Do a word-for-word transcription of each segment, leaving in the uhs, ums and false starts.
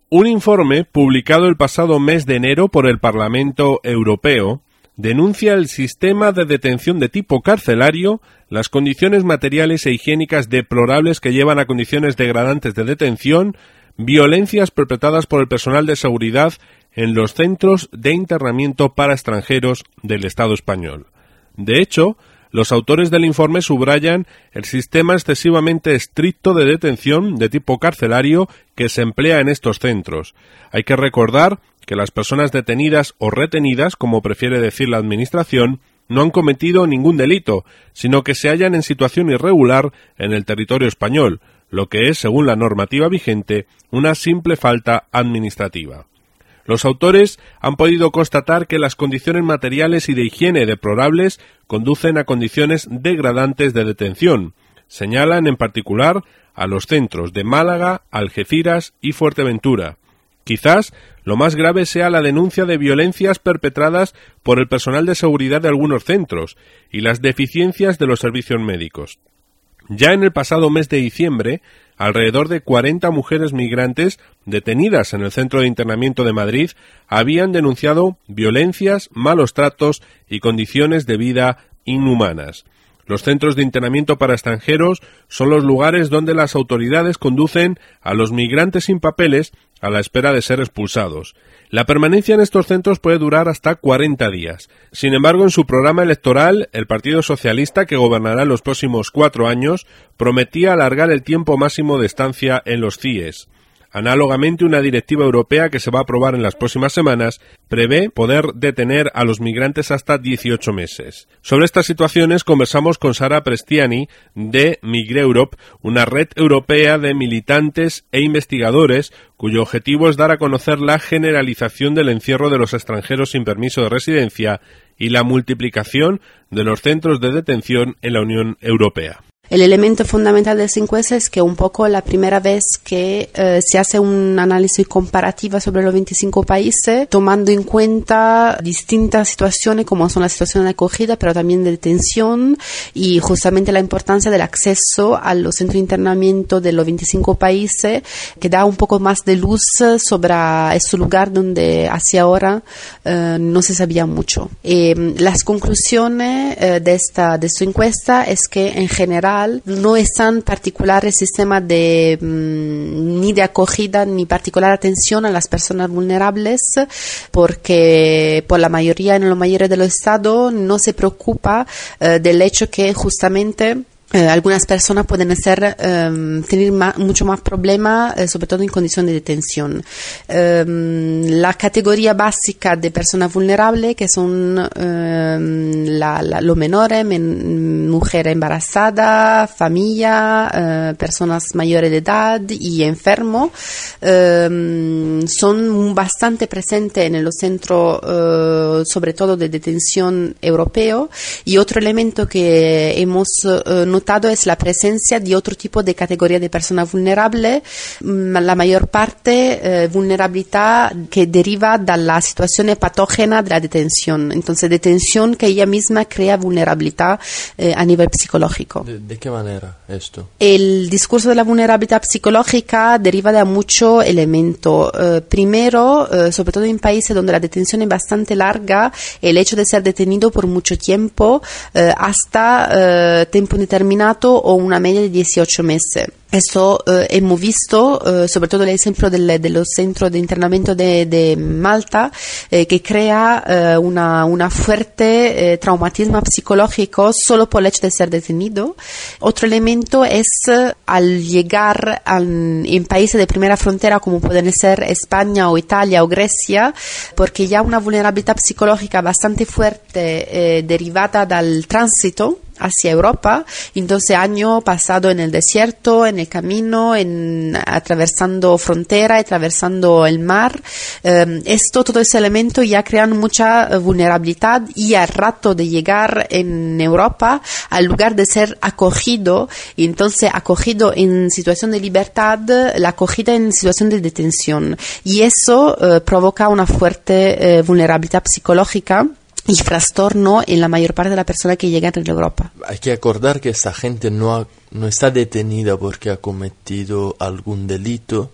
Un informe publicado el pasado mes de enero por el Parlamento Europeo denuncia el sistema de detención de tipo carcelario, las condiciones materiales e higiénicas deplorables que llevan a condiciones degradantes de detención, violencias perpetradas por el personal de seguridad en los centros de internamiento para extranjeros del Estado español. De hecho, los autores del informe subrayan el sistema excesivamente estricto de detención de tipo carcelario que se emplea en estos centros. Hay que recordar que las personas detenidas o retenidas, como prefiere decir la Administración, no han cometido ningún delito, sino que se hallan en situación irregular en el territorio español, lo que es, según la normativa vigente, una simple falta administrativa. Los autores han podido constatar que las condiciones materiales y de higiene deplorables conducen a condiciones degradantes de detención. Señalan en particular a los centros de Málaga, Algeciras y Fuerteventura. Quizás lo más grave sea la denuncia de violencias perpetradas por el personal de seguridad de algunos centros y las deficiencias de los servicios médicos. Ya en el pasado mes de diciembre, alrededor de cuarenta mujeres migrantes detenidas en el Centro de Internamiento de Madrid habían denunciado violencias, malos tratos y condiciones de vida inhumanas. Los centros de internamiento para extranjeros son los lugares donde las autoridades conducen a los migrantes sin papeles a la espera de ser expulsados. La permanencia en estos centros puede durar hasta cuarenta días. Sin embargo, en su programa electoral, el Partido Socialista, que gobernará en los próximos cuatro años, prometía alargar el tiempo máximo de estancia en los C I E S. Análogamente, una directiva europea que se va a aprobar en las próximas semanas prevé poder detener a los migrantes hasta dieciocho meses. Sobre estas situaciones conversamos con Sara Prestiani de Migreurope, una red europea de militantes e investigadores cuyo objetivo es dar a conocer la generalización del encierro de los extranjeros sin permiso de residencia y la multiplicación de los centros de detención en la Unión Europea. El elemento fundamental del cinco ese es que un poco la primera vez que eh, se hace un análisis comparativo sobre los veinticinco países, tomando en cuenta distintas situaciones como son la situación de acogida, pero también de detención y justamente la importancia del acceso a los centros de internamiento de los veinticinco países, que da un poco más de luz sobre ese lugar donde hacia ahora eh, no se sabía mucho. Eh, las conclusiones eh, de, esta, de esta encuesta es que en general no es tan particular el sistema de mmm, ni de acogida ni particular atención a las personas vulnerables, porque por la mayoría, en la mayoría de los estados no se preocupa eh, del hecho que justamente Eh, algunas personas pueden ser, eh, tener más, mucho más problemas, eh, sobre todo en condición de detención. Eh, la categoría básica de personas vulnerables, que son eh, la, la, los menores, men, mujeres embarazadas, familia, eh, personas mayores de edad y enfermos, eh, son bastante presentes en los centros, eh, sobre todo de detención europeo. Y otro elemento que hemos eh, notado es la presencia de otro tipo de categoría de personas vulnerables, la mayor parte eh, vulnerabilidad que deriva de la situación patógena de la detención. Entonces, detención que ella misma crea vulnerabilidad eh, a nivel psicológico. ¿De, ¿De qué manera esto? El discurso de la vulnerabilidad psicológica deriva de muchos elementos. Eh, primero, eh, sobre todo en países donde la detención es bastante larga, el hecho de ser detenido por mucho tiempo, eh, hasta eh, tiempo indeterminado o una media de dieciocho meses. Esto eh, hemos visto, eh, sobre todo el ejemplo del, de los centros de internamiento de, de Malta, eh, que crea eh, una, una fuerte eh, traumatismo psicológico solo por el hecho de ser detenido. Otro elemento es eh, al llegar a, en países de primera frontera como pueden ser España o Italia o Grecia, porque ya una vulnerabilidad psicológica bastante fuerte eh, derivada del tránsito hacia Europa, entonces año pasado en el desierto, en el camino, en atravesando frontera, atravesando el mar, eh, esto, todo ese elemento ya crean mucha vulnerabilidad y al rato de llegar en Europa, al lugar de ser acogido, y entonces acogido en situación de libertad, la acogida en situación de detención, y eso eh, provoca una fuerte eh, vulnerabilidad psicológica y trastorno en la mayor parte de las personas que llegan a Europa. Hay que acordar que esta gente no, ha, no está detenida porque ha cometido algún delito,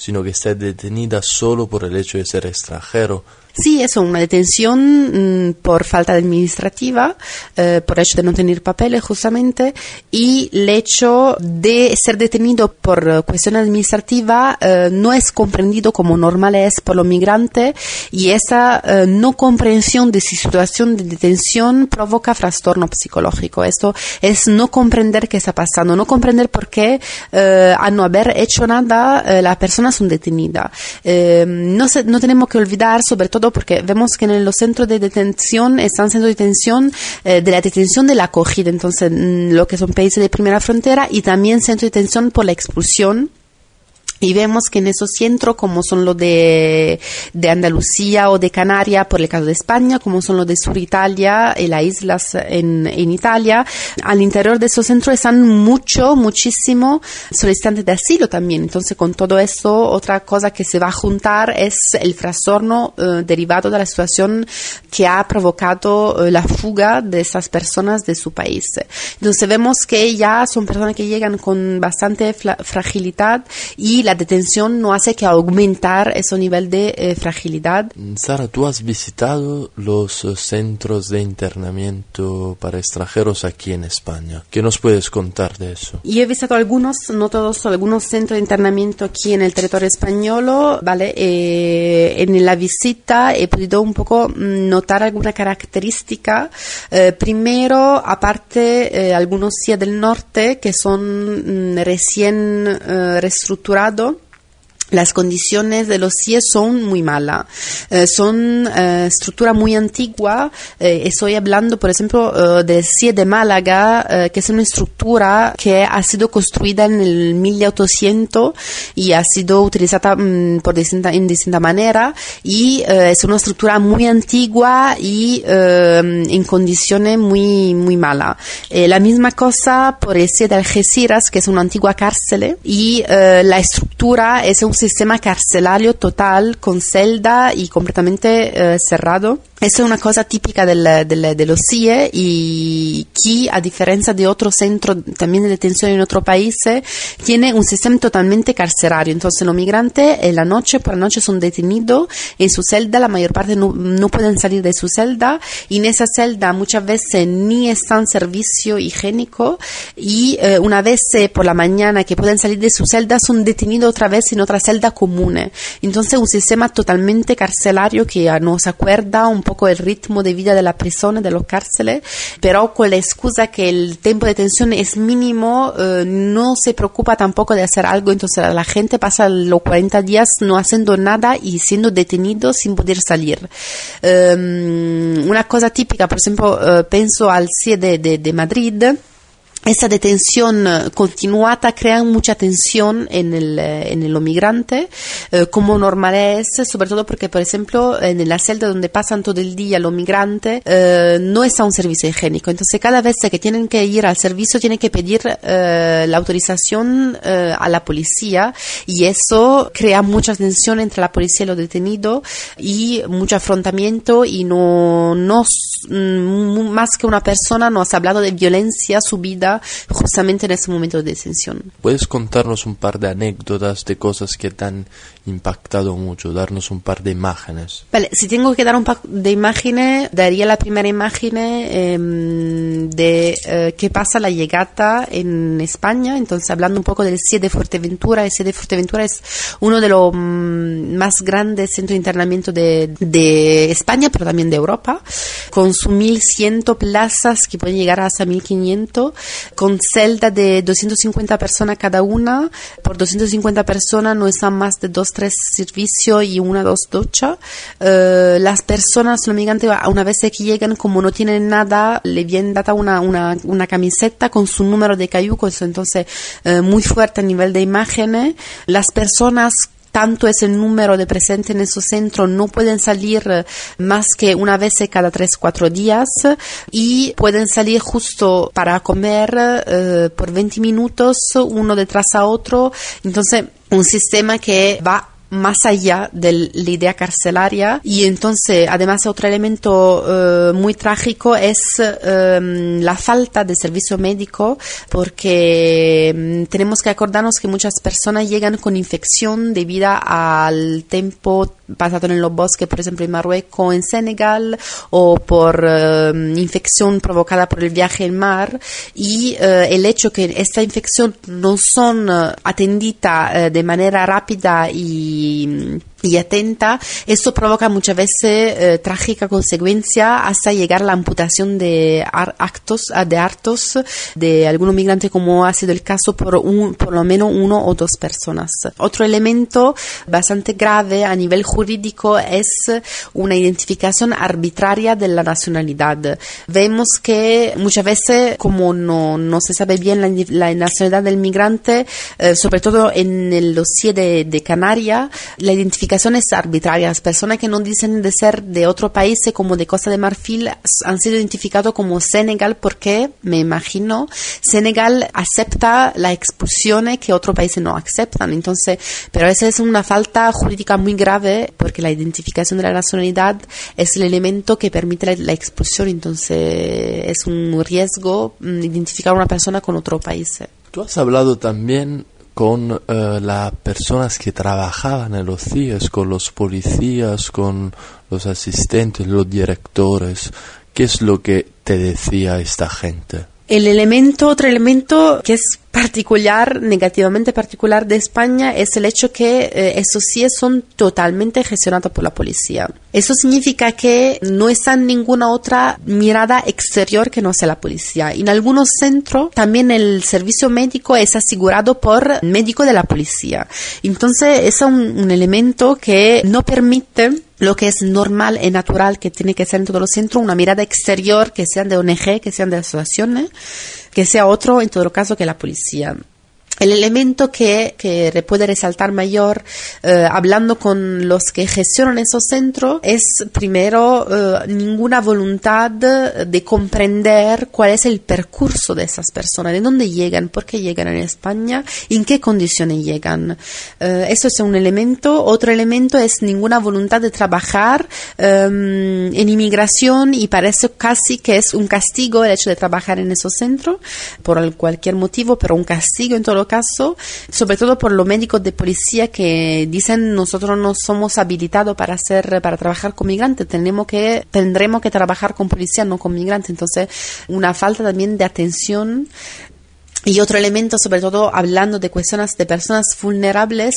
sino que esté detenida solo por el hecho de ser extranjero. Sí, eso, una detención mmm, por falta administrativa, eh, por hecho de no tener papeles justamente, y el hecho de ser detenido por cuestión administrativa eh, no es comprendido como normal es por los migrantes, y esa eh, no comprensión de su situación de detención provoca trastorno psicológico. Esto es no comprender qué está pasando, no comprender por qué eh, a no haber hecho nada eh, las personas son detenidas. Eh, no, se, no tenemos que olvidar, sobre todo porque vemos que en los centros de detención están centros de detención eh, de la detención de la acogida, entonces lo que son países de primera frontera, y también centros de detención por la expulsión. Y vemos que en esos centros, como son los de, de Andalucía o de Canarias, por el caso de España, como son los de Sur Italia y las islas en, en Italia, al interior de esos centros están mucho, muchísimo solicitantes de asilo también. Entonces, con todo eso, otra cosa que se va a juntar es el trastorno eh, derivado de la situación que ha provocado eh, la fuga de esas personas de su país. Entonces, vemos que ya son personas que llegan con bastante fra- fragilidad, y la detención no hace que aumentar ese nivel de eh, fragilidad. Sara, tú has visitado los uh, centros de internamiento para extranjeros aquí en España. ¿Qué nos puedes contar de eso? Yo he visitado algunos, no todos, algunos centros de internamiento aquí en el territorio español, ¿vale? Eh, en la visita he podido un poco notar alguna característica. Eh, primero, aparte, eh, algunos sí del norte que son mm, recién eh, reestructurados, las condiciones de los C I E son muy malas. Eh, son eh, estructura muy antigua. Eh, estoy hablando, por ejemplo, eh, del C I E de Málaga, eh, que es una estructura que ha sido construida en el mil ochocientos y ha sido utilizada mm, por distinta, en distinta manera. Y eh, es una estructura muy antigua y eh, en condiciones muy, muy malas. Eh, la misma cosa por el C I E de Algeciras, que es una antigua cárcel. Y eh, la estructura es un sistema carcelario total, con celda y completamente eh, cerrado. Eso es una cosa típica del, del, de los C I E, y que, a diferencia de otros centros también de detención en otros países, tiene un sistema totalmente carcelario. Entonces los migrantes en la noche, por la noche, son detenidos en su celda, la mayor parte no, no pueden salir de su celda, y en esa celda muchas veces ni están servicio higiénico, y eh, una vez eh, por la mañana que pueden salir de su celda, son detenidos otra vez en otra celda común. Entonces un sistema totalmente carcelario que nos acuerda un poco el ritmo de vida de la prisión, de los cárceles, pero con la excusa que el tiempo de detención es mínimo, eh, no se preocupa tampoco de hacer algo. Entonces la gente pasa los cuarenta días no haciendo nada y siendo detenido sin poder salir. Um, una cosa típica, por ejemplo, uh, pienso al C I E de, de, de Madrid. Esa detención continuada crea mucha tensión en el, en el migrante, eh, como normal es, sobre todo porque, por ejemplo, en la celda donde pasan todo el día los migrantes, eh, no está un servicio higiénico. Entonces, cada vez que tienen que ir al servicio, tienen que pedir eh, la autorización eh, a la policía, y eso crea mucha tensión entre la policía y los detenidos, y mucho afrontamiento, y no, no más que una persona nos ha hablado de violencia subida justamente en ese momento de detención. ¿Puedes contarnos un par de anécdotas de cosas que te han impactado mucho? Darnos un par de imágenes. Vale, si tengo que dar un par de imágenes, daría la primera imagen eh, de eh, qué pasa la llegada en España. Entonces, hablando un poco del C I E de Fuerteventura. El C I E de Fuerteventura es uno de los mm, más grandes centros de internamiento de, de España, pero también de Europa, con sus mil cien plazas que pueden llegar hasta mil quinientos, con celda de doscientas cincuenta personas cada una. Por doscientas cincuenta personas no están más de dos, tres servicios y una, dos duchas. Uh, las personas, los migrantes, una vez que llegan, como no tienen nada, le viene dada una, una, una camiseta con su número de cayucos, entonces uh, muy fuerte a nivel de imágenes. Las personas, tanto es el número de presentes en esos centros, no pueden salir más que una vez cada tres, cuatro días, y pueden salir justo para comer eh, por veinte minutos, uno detrás a otro. Entonces, un sistema que va más allá de la idea carcelaria. Y entonces, además, otro elemento eh, muy trágico es eh, la falta de servicio médico, porque eh, tenemos que acordarnos que muchas personas llegan con infección debido al tiempo pasado en los bosques, por ejemplo en Marruecos, en Senegal, o por eh, infección provocada por el viaje en mar, y eh, el hecho que esta infección no son uh, atendidas uh, de manera rápida y y atenta, esto provoca muchas veces eh, trágica consecuencia hasta llegar a la amputación de actos, de hartos de algunos migrantes, como ha sido el caso por, un, por lo menos uno o dos personas. Otro elemento bastante grave a nivel jurídico es una identificación arbitraria de la nacionalidad. Vemos que muchas veces, como no, no se sabe bien la, la nacionalidad del migrante, eh, sobre todo en el dossier de, de Canarias, la identificación es arbitraria. Las personas que no dicen de ser de otro país, como de Costa de Marfil, han sido identificados como Senegal porque, me imagino, Senegal acepta la expulsión que otros países no aceptan. Entonces, pero esa es una falta jurídica muy grave, porque la identificación de la nacionalidad es el elemento que permite la, la expulsión. Entonces, es un riesgo mm, identificar a una persona con otro país. Tú has hablado también con uh, las personas que trabajaban en los C I E S, con los policías, con los asistentes, los directores. ¿Qué es lo que te decía esta gente? El elemento, otro elemento que es particular, negativamente particular de España, es el hecho que eh, esos C I E S son totalmente gestionados por la policía. Eso significa que no está en ninguna otra mirada exterior que no sea la policía. En algunos centros también el servicio médico es asegurado por médico de la policía. Entonces, es un, un elemento que no permite lo que es normal y natural que tiene que ser en todos los centros, una mirada exterior, que sean de O N G, que sean de asociaciones, que sea otro en todo caso que la policía. El elemento que, que puede resaltar mayor, eh, hablando con los que gestionan esos centros, es primero eh, ninguna voluntad de comprender cuál es el percurso de esas personas, de dónde llegan, por qué llegan en España, en qué condiciones llegan. Eh, eso es un elemento. Otro elemento es ninguna voluntad de trabajar eh, en inmigración, y parece casi que es un castigo el hecho de trabajar en esos centros, por cualquier motivo, pero un castigo en todo caso, sobre todo por los médicos de policía que dicen nosotros no somos habilitados para hacer, para trabajar con migrantes, tenemos que, tendremos que trabajar con policía, no con migrantes. Entonces, una falta también de atención. Y otro elemento, sobre todo hablando de cuestiones de personas vulnerables,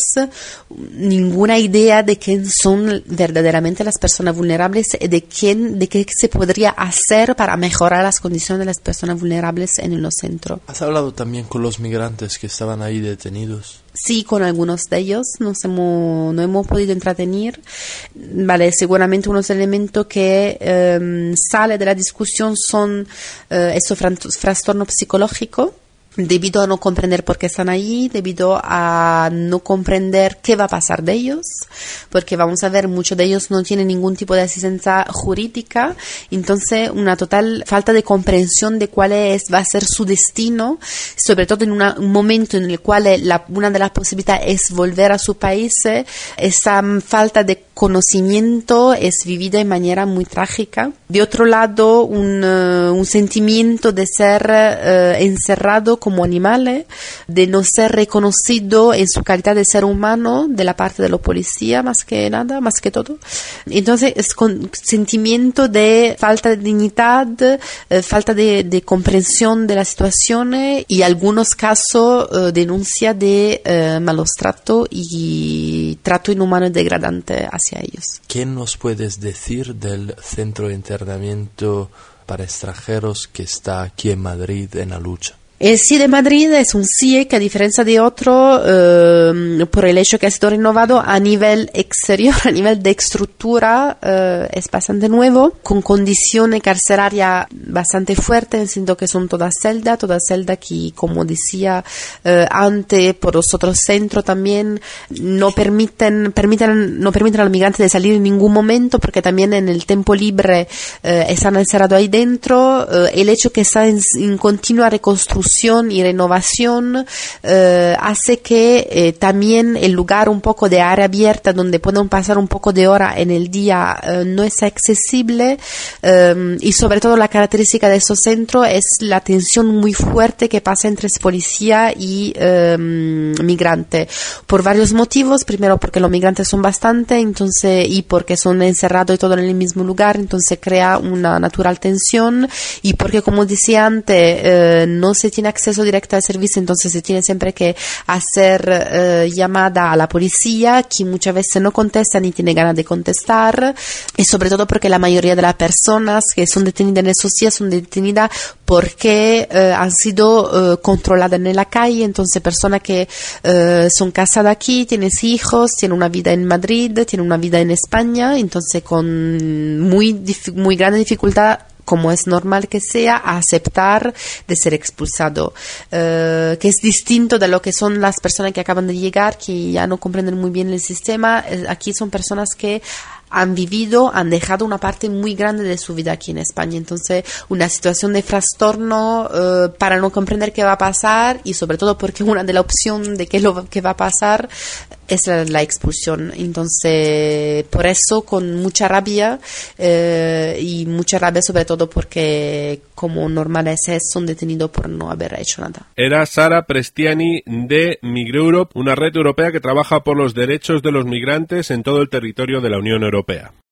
ninguna idea de quién son verdaderamente las personas vulnerables y de quién, de qué se podría hacer para mejorar las condiciones de las personas vulnerables en los centros. ¿Has hablado también con los migrantes que estaban ahí detenidos? Sí, con algunos de ellos nos hemos, no hemos podido entretener. Vale, seguramente unos elementos que eh, sale de la discusión son eh, esos trastornos psicológicos, debido a no comprender por qué están ahí, debido a no comprender qué va a pasar de ellos, porque vamos a ver, muchos de ellos no tienen ningún tipo de asistencia jurídica, entonces una total falta de comprensión de cuál es, va a ser su destino, sobre todo en una, un momento en el cual la, una de las posibilidades es volver a su país. Esa falta de conocimiento es vivida de manera muy trágica. De otro lado, un, uh, un sentimiento de ser uh, encerrado como animales, de no ser reconocido en su calidad de ser humano de la parte de la policía, más que nada, más que todo. Entonces, es con sentimiento de falta de dignidad, eh, falta de, de comprensión de las situaciones, y algunos casos eh, denuncia de eh, malos tratos y trato inhumano y degradante hacia ellos. ¿Qué nos puedes decir del centro de internamiento para extranjeros que está aquí en Madrid, en La Lucha? El C I E de Madrid es un C I E que, a diferencia de otro, eh, por el hecho que ha sido renovado a nivel exterior, a nivel de estructura, eh, es bastante nuevo, con condiciones carcelarias bastante fuertes, en el sentido que son todas celdas, todas celdas que, como decía eh, antes, por los otros centros también, no permiten, permiten, no permiten a los migrantes de salir en ningún momento, porque también en el tiempo libre eh, están encerrados ahí dentro. Eh, el hecho que está en, en continua reconstrucción ilusión y renovación, eh, hace que eh, también el lugar un poco de área abierta donde pueden pasar un poco de hora en el día eh, no es accesible, eh, y sobre todo la característica de esos centros es la tensión muy fuerte que pasa entre policía y eh, migrante, por varios motivos. Primero porque los migrantes son bastante, entonces, y porque son encerrados y todo en el mismo lugar, entonces crea una natural tensión, y porque, como decía antes, eh, no se tiene acceso directo al servicio, entonces se tiene siempre que hacer eh, llamada a la policía, que muchas veces no contesta ni tiene ganas de contestar, y sobre todo porque la mayoría de las personas que son detenidas en esos días son detenidas porque eh, han sido eh, controladas en la calle, entonces personas que eh, son casadas aquí, tienen hijos, tienen una vida en Madrid, tienen una vida en España, entonces con muy, muy grande dificultad, como es normal que sea, a aceptar de ser expulsado, uh, que es distinto de lo que son las personas que acaban de llegar, que ya no comprenden muy bien el sistema. Aquí son personas que han vivido, han dejado una parte muy grande de su vida aquí en España, entonces una situación de trastorno uh, para no comprender qué va a pasar, y sobre todo porque una de las opciones de qué lo que va a pasar es la, la expulsión. Entonces, por eso, con mucha rabia, eh, y mucha rabia sobre todo porque, como normal es, son detenidos por no haber hecho nada. Era Sara Prestiani de Migreurop, una red europea que trabaja por los derechos de los migrantes en todo el territorio de la Unión Europea.